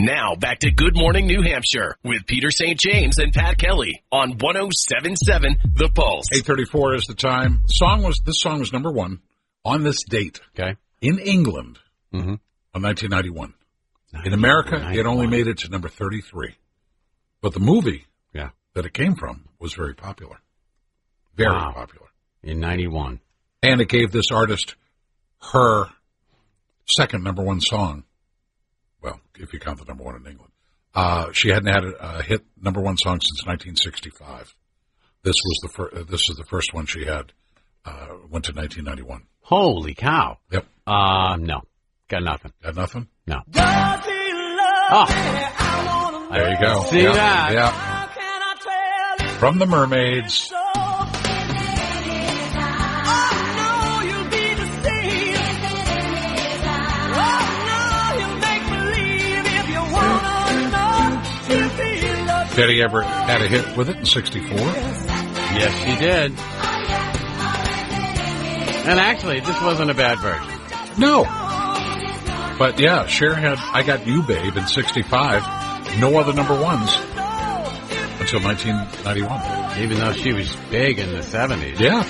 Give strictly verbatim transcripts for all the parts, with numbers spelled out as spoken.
Now back to Good Morning New Hampshire with Peter Saint James and Pat Kelly on one oh seven point seven The Pulse. eight thirty-four is the time. Song was This song was number one on this date. Okay. In England Mm-hmm. on nineteen ninety-one. In America, it only made it to number thirty-three. But the movie Yeah. that it came from was very popular. Very Wow. popular. In ninety-one. And it gave this artist her second number one song. Well, if you count the number one in England. Uh, she hadn't had a, a hit number one song since nineteen sixty-five. This was the fir- uh, this is the first one she had. Uh, went to nineteen ninety-one. Holy cow. Yep. Uh, no. Got nothing. Got nothing? No. Oh. There you go. See yeah. that? Yeah. From the Mermaids. Betty Everett had a hit with it in sixty-four. Yes, she did. And actually, this wasn't a bad version. No. But yeah, Cher had I Got You Babe in sixty-five. No other number ones until nineteen ninety-one. Even though she was big in the seventies. Yeah.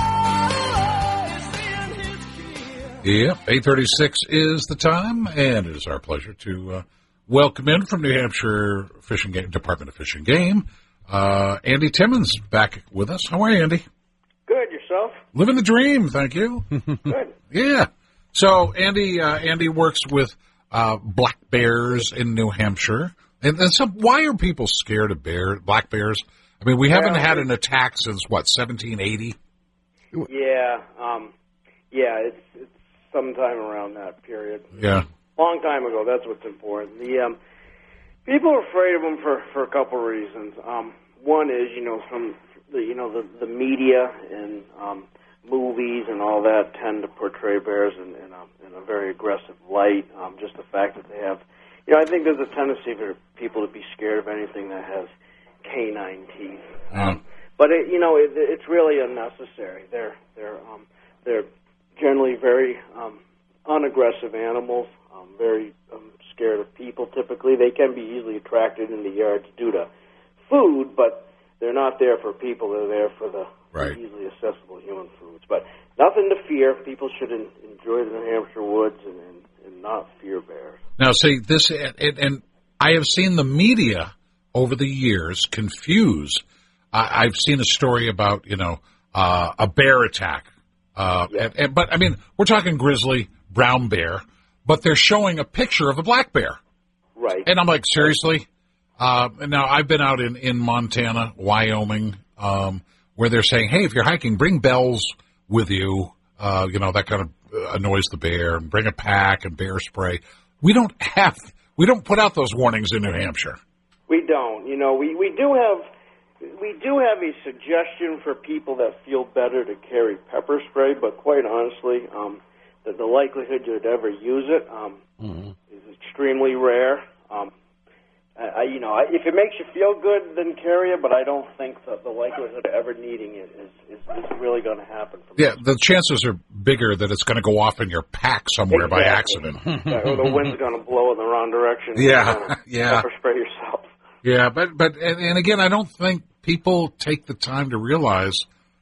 Yep, eight thirty-six is the time, and it is our pleasure to uh, welcome in from New Hampshire Fish and Game, Department of Fish and Game, uh, Andy Timmons back with us. How are you, Andy? Good, yourself? Living the dream, thank you. Good. Yeah. So Andy, uh, Andy works with uh, black bears in New Hampshire, and, and so why are people scared of bear black bears? I mean, we haven't Well, had an attack since what seventeen eighty. Yeah, um, yeah, it's, it's sometime around that period. Yeah. Long time ago, that's what's important. The um, people are afraid of them for, for a couple of reasons. Um, one is, you know, from the, you know, the, the media and um, movies and all that tend to portray bears in, in, a, in a very aggressive light. Um, just the fact that they have, you know, I think there's a tendency for people to be scared of anything that has canine teeth. Yeah. Um, but it, you know, it, it's really unnecessary. They're they're um, they're generally very um, unaggressive animals. Um, very um, scared of people. Typically, they can be easily attracted in the yards due to food, but they're not there for people. They're there for the Right. easily accessible human foods. But nothing to fear. People should en- enjoy the New Hampshire woods and, and, and not fear bears. Now, see this, and, and I have seen the media over the years confuse. I, I've seen a story about you know uh, a bear attack, uh, Yeah. and, and, but I mean we're talking grizzly brown bear. But they're showing a picture of a black bear. Right. And I'm like, seriously? Uh, now, I've been out in, in Montana, Wyoming, um, where they're saying, hey, if you're hiking, bring bells with you. Uh, you know, that kind of annoys the bear. And bring a pack and bear spray. We don't have, we don't put out those warnings in New Hampshire. We don't. You know, we, we do have we do have a suggestion for people that feel better to carry pepper spray, but quite honestly, um, the, the likelihood you'd ever use it um, Mm-hmm. is extremely rare. Um, I, I, you know, I, if it makes you feel good, then carry it. But I don't think that the likelihood of ever needing it is is, is really going to happen. From Yeah, the chances are bigger that it's going to go off in your pack somewhere by Exactly. accident. Yeah, or the wind's going to blow in the wrong direction. Yeah, You're gonna yeah. Pepper spray yourself. Yeah, but but and, and again, I don't think people take the time to realize,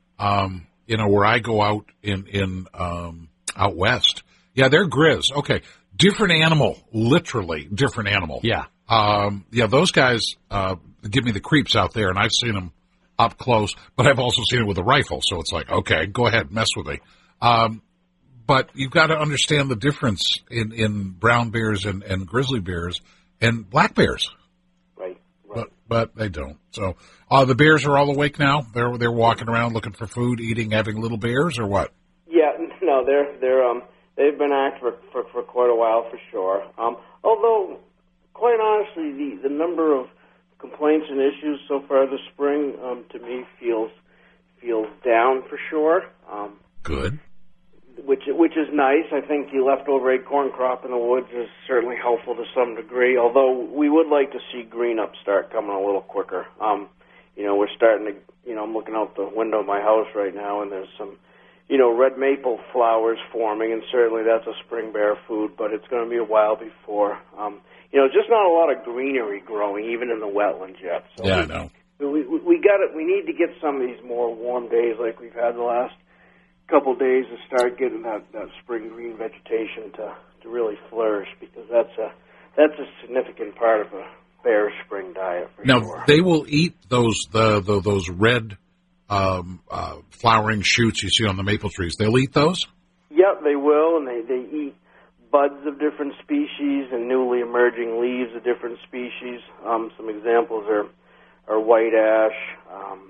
um, you know, where I go out in in um, out west. Yeah, they're grizz. Okay, different animal, literally different animal. Yeah. Um, yeah, those guys uh, give me the creeps out there, and I've seen them up close, but I've also seen it with a rifle. So it's like, okay, go ahead, mess with me. Um, but you've got to understand the difference in, in brown bears and, and grizzly bears and black bears. Right. Right. But but they don't. So uh, the bears are all awake now. They're they're walking around looking for food, eating, having little bears, or what? Yeah. No, they're they're um they've been active for, for for quite a while for sure. Um, although, quite honestly, the the number of complaints and issues so far this spring, um, to me feels feels down for sure. Um, Good. which which is nice. I think the leftover acorn crop in the woods is certainly helpful to some degree. Although we would like to see green up start coming a little quicker. Um, you know, we're starting to. You know, I'm looking out the window of my house right now, and there's some you know, red maple flowers forming, and certainly that's a spring bear food, but it's going to be a while before. Um, you know, just not a lot of greenery growing, even in the wetlands yet. So yeah, we, I know. We, we, we got it. We need to get some of these more warm days like we've had the last couple of days to start getting that, that spring green vegetation to, to really flourish, because that's a that's a significant part of a bear spring diet for now, sure. they will eat those the, the those red um, uh, flowering shoots you see on the maple trees. They'll eat those? Yep, they will, and they, they eat buds of different species and newly emerging leaves of different species. Um, some examples are, are white ash, um,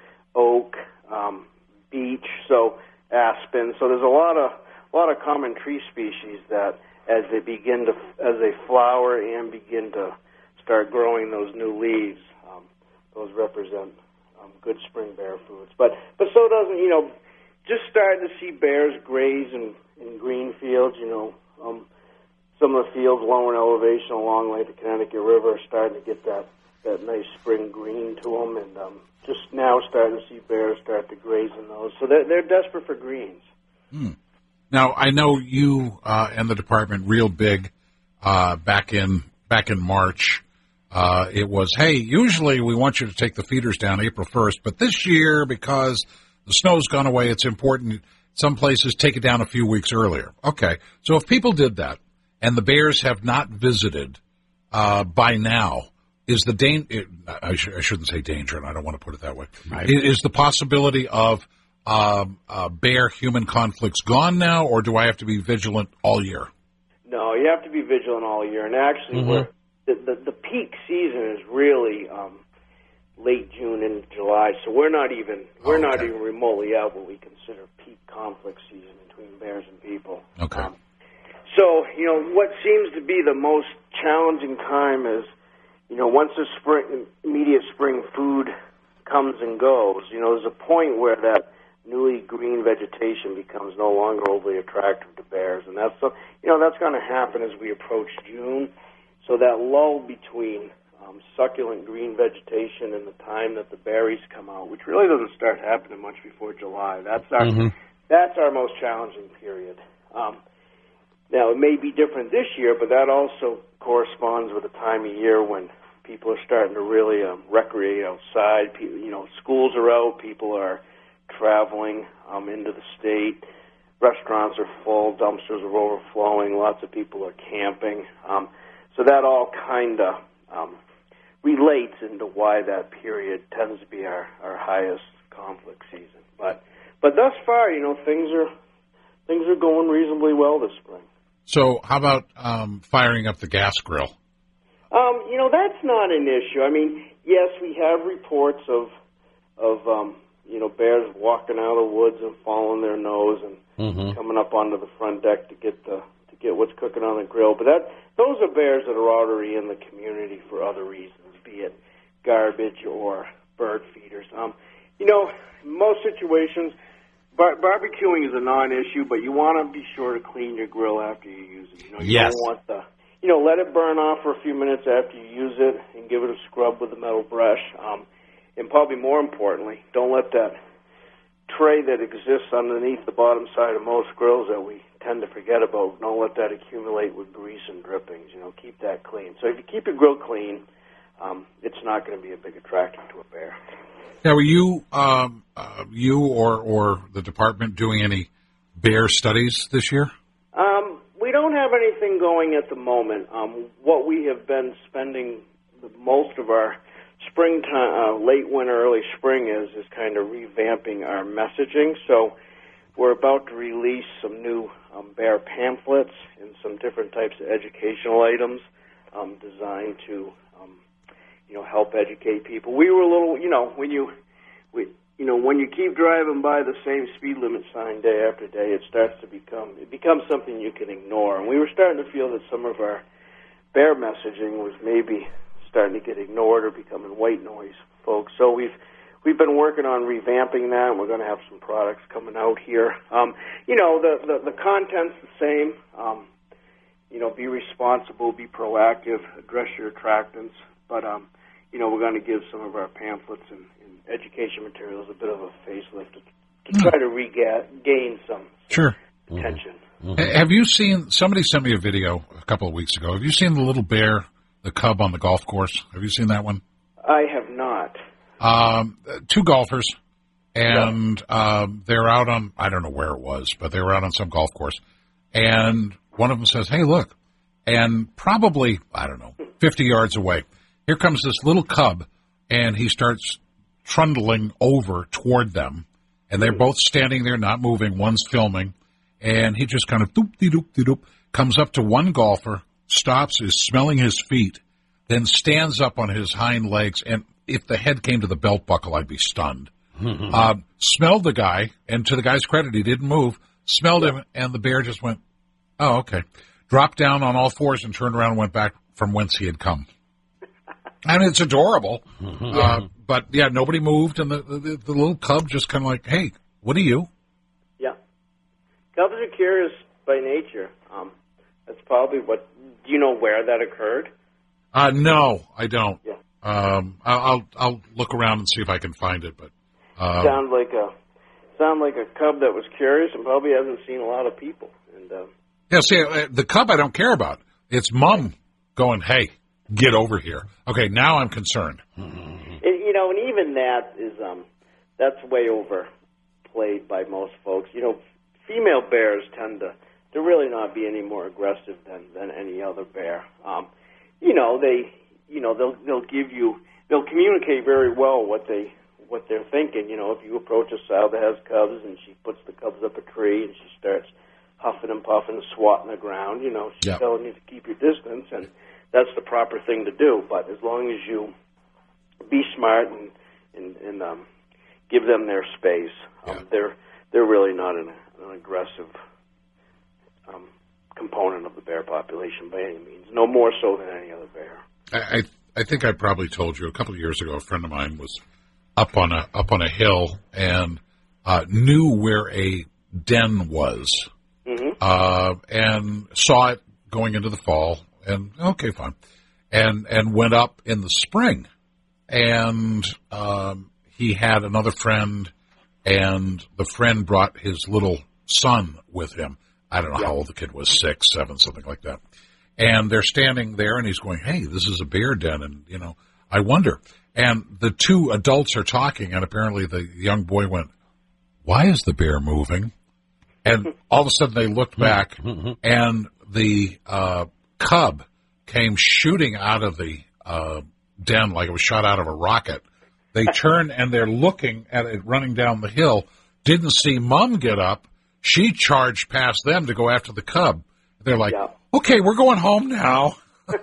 oak, um, beech, so aspen. So there's a lot of a lot of common tree species that, as they begin to as they flower and begin to start growing those new leaves, um, those represent um, good spring bear foods. But but so doesn't you know, just starting to see bears graze in, in green fields. You know, um, some of the fields lower in elevation along like the Connecticut River are starting to get that, that nice spring green to them, and um, just now starting to see bears start to graze in those. So they're, they're desperate for greens. Hmm. Now, I know you uh, and the department real big uh, back in back in March. Uh, it was, hey, usually we want you to take the feeders down April first, but this year, because the snow's gone away, it's important. Some places take it down a few weeks earlier. Okay, so if people did that and the bears have not visited uh, by now, is the dan- it, I, sh- I shouldn't say danger, and I don't want to put it that way. Right. Is the possibility of um, uh, bear-human conflicts gone now, or do I have to be vigilant all year? No, you have to be vigilant all year. And actually, Mm-hmm. we're, the, the the peak season is really um, late June into July, so we're not even we're Oh, not okay. even remotely out what we consider peak conflict season between bears and people. Okay. Um, so you know what seems to be the most challenging time is, you know, once the spring immediate spring food comes and goes, you know, there's a point where that newly green vegetation becomes no longer overly attractive to bears, and that's so, you know that's going to happen as we approach June. So that lull between um, succulent green vegetation and the time that the berries come out, which really doesn't start happening much before July, that's our Mm-hmm. that's our most challenging period. Um, now it may be different this year, but that also corresponds with a time of year when people are starting to really um, recreate outside. People, you know, schools are out, people are traveling um, into the state. Restaurants are full, dumpsters are overflowing, lots of people are camping. Um, so that all kind of um, relates into why that period tends to be our, our highest conflict season. But but thus far, you know, things are things are going reasonably well this spring. So how about um, firing up the gas grill? Um, you know, that's not an issue. I mean, yes, we have reports of of um, you know, bears walking out of the woods and following their nose and Mm-hmm. coming up onto the front deck to get the to get what's cooking on the grill. But that those are bears that are already in the community for other reasons, be it garbage or bird feeders. Um, you know, in most situations, bar- barbecuing is a non-issue, but you want to be sure to clean your grill after you use it. You know, you Yes. don't want the you know, let it burn off for a few minutes after you use it and give it a scrub with a metal brush. Um, and probably more importantly, don't let that tray that exists underneath the bottom side of most grills that we tend to forget about, don't let that accumulate with grease and drippings. You know, keep that clean. So if you keep your grill clean, um, it's not going to be a big attraction to a bear. Now, were you, um, uh, you or, or the department doing any bear studies this year? Um, we don't have anything going at the moment. Um, what we have been spending the most of our springtime, uh, late winter, early spring is is kind of revamping our messaging. So we're about to release some new um, bear pamphlets and some different types of educational items um, designed to, um, you know, help educate people. We were a little, you know, when you, we, you know, when you keep driving by the same speed limit sign day after day, it starts to become, it becomes something you can ignore. And we were starting to feel that some of our bear messaging was maybe starting to get ignored or becoming white noise, folks. So we've we've been working on revamping that, and we're going to have some products coming out here. Um, you know, the, the the content's the same. Um, you know, be responsible, be proactive, address your attractants. But um, you know, we're going to give some of our pamphlets and, and education materials a bit of a facelift to to try to regain some Sure. attention. Mm-hmm. Have you seen, somebody sent me a video a couple of weeks ago. Have you seen the little bear, the cub on the golf course? Have you seen that one? I have not. Um, two golfers, and yeah. um, they're out on, I don't know where it was, but they were out on some golf course. And one of them says, hey, look. And probably, I don't know, fifty yards away, here comes this little cub, and he starts trundling over toward them. And they're both standing there, not moving. One's filming. And he just kind of doop-de-doop-de-doop, comes up to one golfer, stops, is smelling his feet, then stands up on his hind legs. And if the head came to the belt buckle, I'd be stunned. uh, smelled the guy, and to the guy's credit, he didn't move. Smelled him, and the bear just went, oh, okay. Dropped down on all fours and turned around and went back from whence he had come. And it's adorable. Mm-hmm. Uh, but, yeah, nobody moved, and the, the, the little cub just kind of like, hey, what are you? Yeah. Cubs are curious by nature. Um, that's probably what – do you know where that occurred? Uh, no, I don't. Yeah. Um, I'll, I'll I'll look around and see if I can find it. But um, sounds like a sound like a cub that was curious and probably hasn't seen a lot of people. And uh, yeah, see, uh, the cub I don't care about. It's mom going, hey, get over here. Okay, now I'm concerned. Mm-hmm. It, you know, and even that is um, that's way overplayed by most folks. You know, female bears tend to to really not be any more aggressive than than any other bear. Um, you know, they. You know, they'll they'll give you they'll communicate very well what they what they're thinking. You know, if you approach a sow that has cubs and she puts the cubs up a tree and she starts huffing and puffing, swatting the ground, you know, she's yeah. telling you to keep your distance, and that's the proper thing to do. But as long as you be smart and and, and um, give them their space, um, yeah. they're they're really not an, an aggressive um, component of the bear population by any means. No more so than any other bear. I, I think I probably told you a couple of years ago. A friend of mine was up on a up on a hill and uh, knew where a den was, mm-hmm. uh, and saw it going into the fall. And okay, fine, and and went up in the spring, and um, he had another friend, and the friend brought his little son with him. I don't know yeah. how old the kid was, six, seven, something like that. And they're standing there, and he's going, hey, this is a bear den, and, you know, I wonder. And the two adults are talking, and apparently the young boy went, why is the bear moving? And all of a sudden they looked back, and the uh, cub came shooting out of the uh, den like it was shot out of a rocket. They turn, and they're looking at it running down the hill, didn't see Mom get up. She charged past them to go after the cub. They're like, yeah. okay, we're going home now.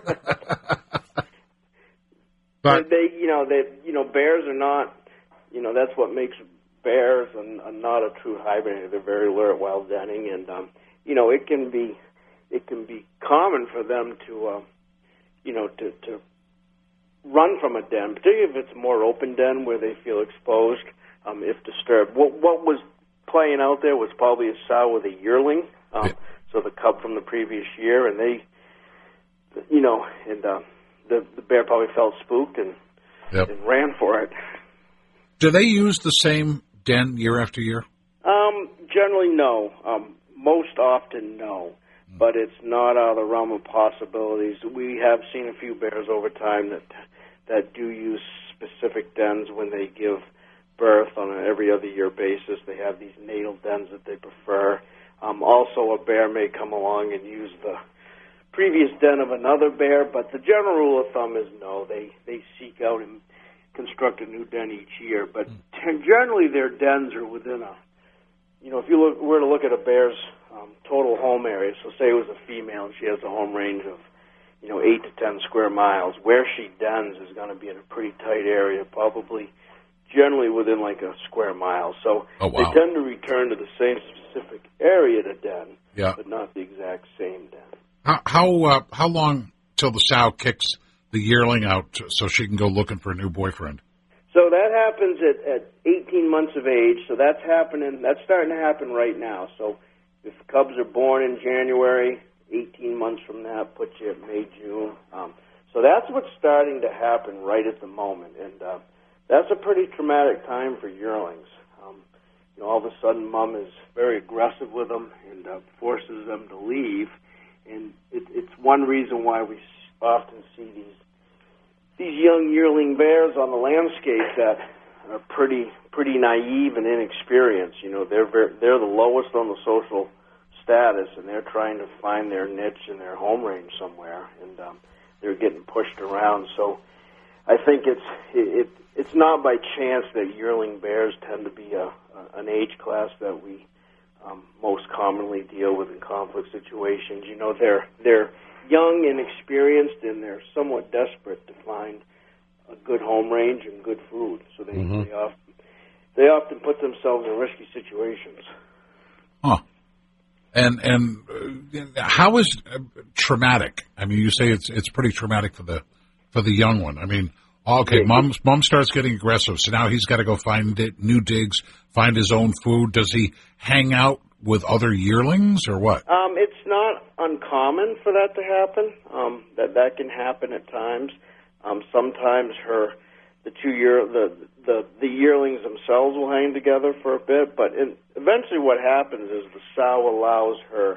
But they, you know, they, you know, bears are not, you know, that's what makes bears a, a not a true hibernator. They're very alert while denning, and um, you know, it can be, it can be common for them to, uh, you know, to, to run from a den, particularly if it's a more open den where they feel exposed, um, if disturbed. What what was playing out there was probably a sow with a yearling. Um, yeah. So the cub from the previous year, and they, you know, and uh, the the bear probably felt spooked and, yep. and ran for it. Do they use the same den year after year? Um, generally, no. Um, most often, no. Mm. But it's not out of the realm of possibilities. We have seen a few bears over time that that do use specific dens when they give birth on an every other year basis. They have these natal dens that they prefer. Um, also, a bear may come along and use the previous den of another bear, but the general rule of thumb is no. They they seek out and construct a new den each year, but mm. generally their dens are within a, you know, if you look, were to look at a bear's um, total home area, so say it was a female and she has a home range of, you know, eight to ten square miles, where she dens is going to be in a pretty tight area, probably generally within like a square mile. So oh, wow. they tend to return to the same specific area to den, yeah. but not the exact same den. How how, uh, how long till the sow kicks the yearling out so she can go looking for a new boyfriend? So that happens at, at eighteen months of age. So that's happening. That's starting to happen right now. So if cubs are born in January, eighteen months from that puts you at May, June. Um, so that's what's starting to happen right at the moment, and uh, that's a pretty traumatic time for yearlings. Um, know, all of a sudden Mom is very aggressive with them and uh, forces them to leave. And it, it's one reason why we often see these these young yearling bears on the landscape that are pretty pretty naive and inexperienced. You know, they're very, they're the lowest on the social status, and they're trying to find their niche in their home range somewhere, and um, they're getting pushed around. So I think it's it, it it's not by chance that yearling bears tend to be a, a an age class that we um, most commonly deal with in conflict situations. You know, they're they're young and experienced, and they're somewhat desperate to find a good home range and good food. So they mm-hmm. they often they often put themselves in risky situations. Huh. And and uh, how is uh, traumatic? I mean, you say it's it's pretty traumatic for the for the young one. I mean, okay, mom mom starts getting aggressive, so now he's got to go find it, new digs, find his own food. Does he hang out with other yearlings or what? Um, it's not uncommon for that to happen. Um, that that can happen at times. Um, sometimes her the two year the the the yearlings themselves will hang together for a bit, but in, eventually what happens is the sow allows her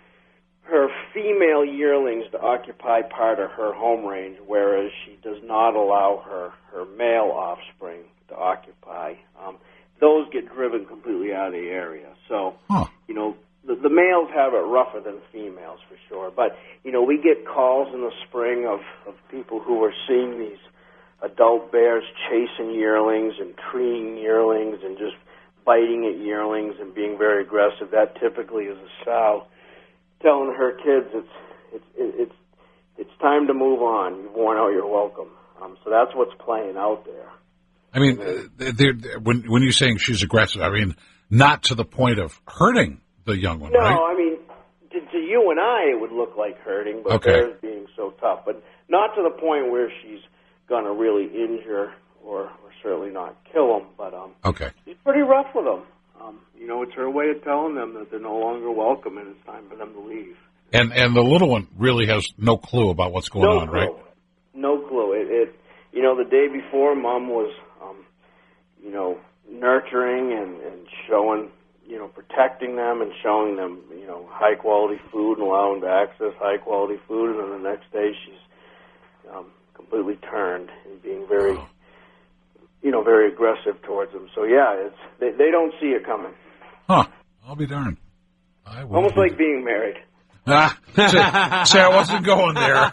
her female yearlings to occupy part of her home range, whereas she does not allow her her male offspring to occupy. Um, those get driven completely out of the area. So huh. you know the, the males have it rougher than females for sure. But you know we get calls in the spring of of people who are seeing these adult bears chasing yearlings and treeing yearlings and just biting at yearlings and being very aggressive. That typically is a sow telling her kids it's it's it's it's time to move on. You've worn out your welcome. Um, so that's what's playing out there. I mean, they're, they're, when when you're saying she's aggressive, I mean not to the point of hurting the young one, no, right? No, I mean to, to you and I it would look like hurting, but okay. bears being so tough, but not to the point where she's going to really injure or, or certainly not kill them, but um, okay. she's pretty rough with them. Um, you know, it's her way of telling them that they're no longer welcome and it's time for them to leave. And and the little one really has no clue about what's going no on, clue. right? No clue. It, it, you know, the day before, Mom was, um, you know, nurturing and, and showing, you know, protecting them and showing them, you know, high quality food and allowing them to access high quality food, and then the next day she's um, completely turned and being very, oh. you know, very aggressive towards them. So yeah, it's they, they don't see it coming. Huh? I'll be darned. I will Almost be like being married. Ah, see, see, I wasn't going there.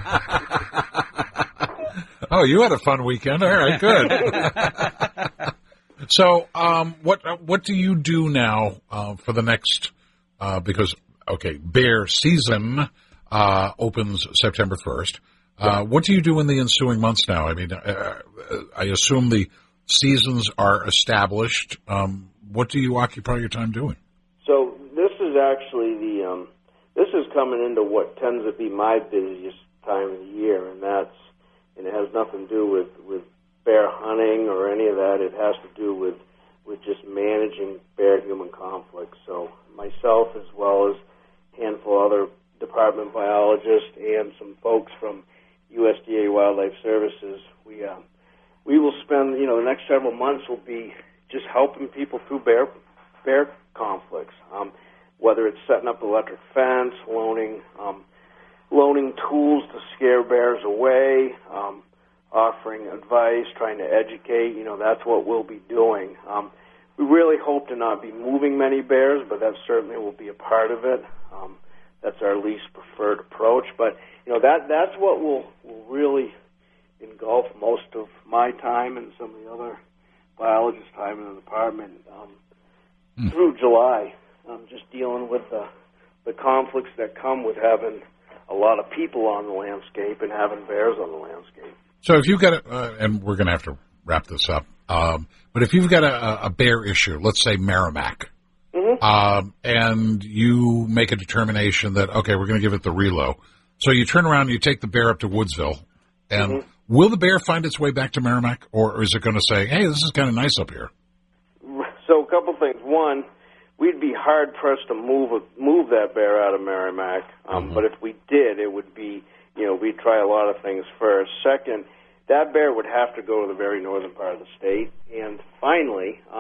Oh, you had a fun weekend. All right, good. So, um, what what do you do now uh, for the next? Uh, because okay, bear season uh, opens September first. Uh, what do you do in the ensuing months now? I mean, uh, I assume the seasons are established. Um, what do you occupy your time doing? So this is actually the um, this is coming into what tends to be my busiest time of the year, and that's and it has nothing to do with, with bear hunting or any of that. It has to do with with just managing bear-human conflict. So myself, as well as a handful of other department biologists and some folks from U S D A Wildlife Services, we uh, we will spend, you know, the next several months will be just helping people through bear bear conflicts, um, whether it's setting up electric fence, loaning um, loaning tools to scare bears away, um, offering advice, trying to educate. You know, that's what we'll be doing. Um, we really hope to not be moving many bears, but that certainly will be a part of it. Um, that's our least preferred approach, but you know that that's what will will really engulf most of my time and some of the other biologists' time in the department um, mm. through July. Um, just dealing with the the conflicts that come with having a lot of people on the landscape and having bears on the landscape. So if you've got a, uh, and we're going to have to wrap this up, um, but if you've got a, a bear issue, let's say Merrimack, mm-hmm. um, and you make a determination that, okay, we're going to give it the relo. So you turn around and you take the bear up to Woodsville, and mm-hmm. will the bear find its way back to Merrimack, or is it going to say, hey, this is kind of nice up here? So a couple things. One, we'd be hard-pressed to move a, move that bear out of Merrimack, um, mm-hmm. but if we did, it would be, you know, we'd try a lot of things first. Second, that bear would have to go to the very northern part of the state. And finally, um,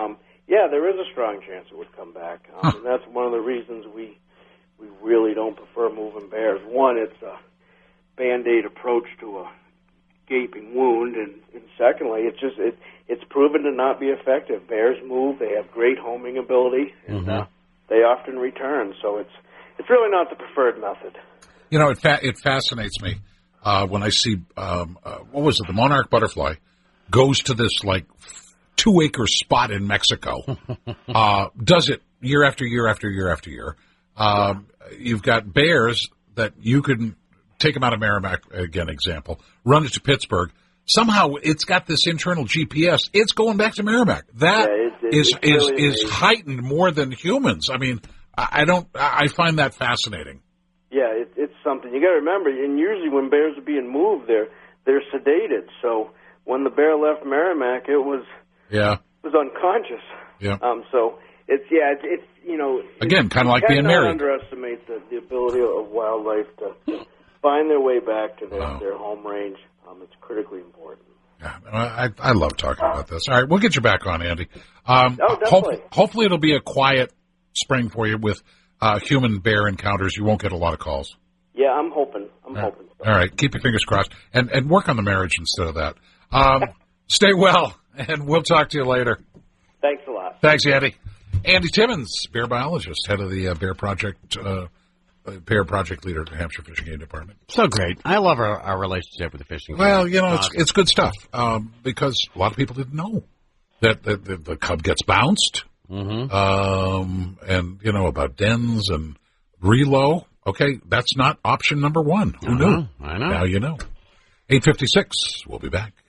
Yeah, there is a strong chance it would come back, um, Huh. and that's one of the reasons we we really don't prefer moving bears. One, it's a Band-Aid approach to a gaping wound, and, and secondly, it's just it, it's proven to not be effective. Bears move; they have great homing ability, and Mm-hmm. uh, they often return. So it's it's really not the preferred method. You know, it fa- it fascinates me uh, when I see um, uh, what was it? The monarch butterfly goes to this like two acre spot in Mexico. uh, does it year after year after year after year. Um, you've got bears that you can take them out of Merrimack, again, example, run it to Pittsburgh. Somehow it's got this internal G P S. It's going back to Merrimack. That Yeah, it- it- is it's really is is amazing. heightened more than humans. I mean, I I don't. I find that fascinating. Yeah, it, it's something you got to remember. And usually, when bears are being moved, they're they're sedated. So when the bear left Merrimack, it was Yeah. it was unconscious. Yeah. Um. So it's yeah, it's, it's you know Again, it's- kinda like you being cannot married. Underestimate the, the ability of wildlife to find their way back to their, Wow. their home range. Um, it's critically important. Yeah, I, I love talking about this. All right, we'll get you back on, Andy. Um, Oh, definitely. hope- hopefully it'll be a quiet spring for you with uh, human-bear encounters. You won't get a lot of calls. Yeah, I'm hoping. I'm hoping. So. All right, keep your fingers crossed, and, and work on the marriage instead of that. Um, stay well, and we'll talk to you later. Thanks a lot. Thanks, Andy. Andy Timmons, bear biologist, head of the uh, Bear Project, uh, Bear Project leader at the Hampshire Fishing Game Department. So great. I love our, our relationship with the fishing. Well, game. you know, it's Awesome. it's good stuff um, because a lot of people didn't know that the, the, the cub gets bounced, Mhm. um, and you know about dens and reload. Okay, that's not option number one. Who Uh-huh. knew? I know. Now you know. eight fifty-six. We'll be back.